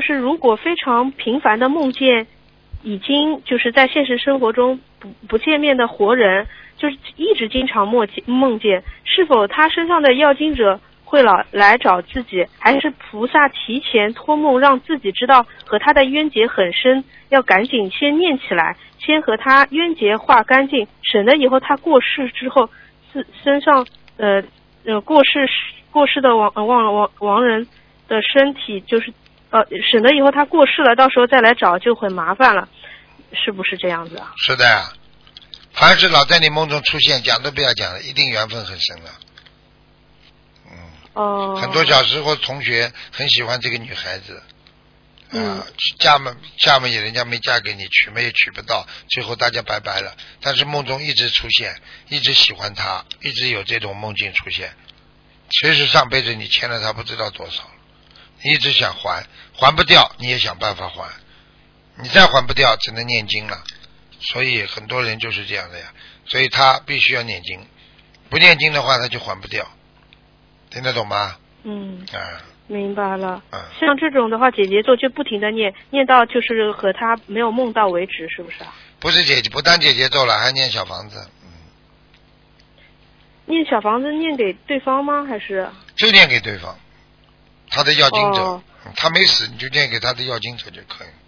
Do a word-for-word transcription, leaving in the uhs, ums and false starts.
就是如果非常频繁的梦见已经就是在现实生活中不不见面的活人，就是一直经常梦见梦见，是否他身上的要经者会老来找自己，还是菩萨提前托梦让自己知道和他的冤结很深，要赶紧先念起来，先和他冤结化干净，省得以后他过世之后自身上呃呃过世过世的亡亡亡亡人的身体就是呃省得以后他过世了，到时候再来找就很麻烦了，是不是这样子啊？ 是的呀，凡是老在你梦中出现，讲都不要讲了，一定缘分很深了。 哦， 很多小时候同学很喜欢这个女孩子，啊、 嗯， 嫁嘛嫁嘛也人家没嫁给你，娶嘛也娶不到，最后大家拜拜了。但是梦中一直出现，一直喜欢她，一直有这种梦境出现。其实上辈子你欠了她不知道多少了，你一直想还，还不掉，你也想办法还，你再还不掉，只能念经了。所以很多人就是这样的呀，所以他必须要念经，不念经的话他就还不掉。听得懂吗？ 嗯， 啊， 明白了。 嗯， 像这种的话，姐姐咒就不停的念，念到就是和他没有梦到为止，是不是啊？ 不是姐姐，不单姐姐咒了，还念小房子。嗯， 念小房子念给对方吗？还是就念给对方，他的要经者， 哦他没死你就念给他的要经者就可以。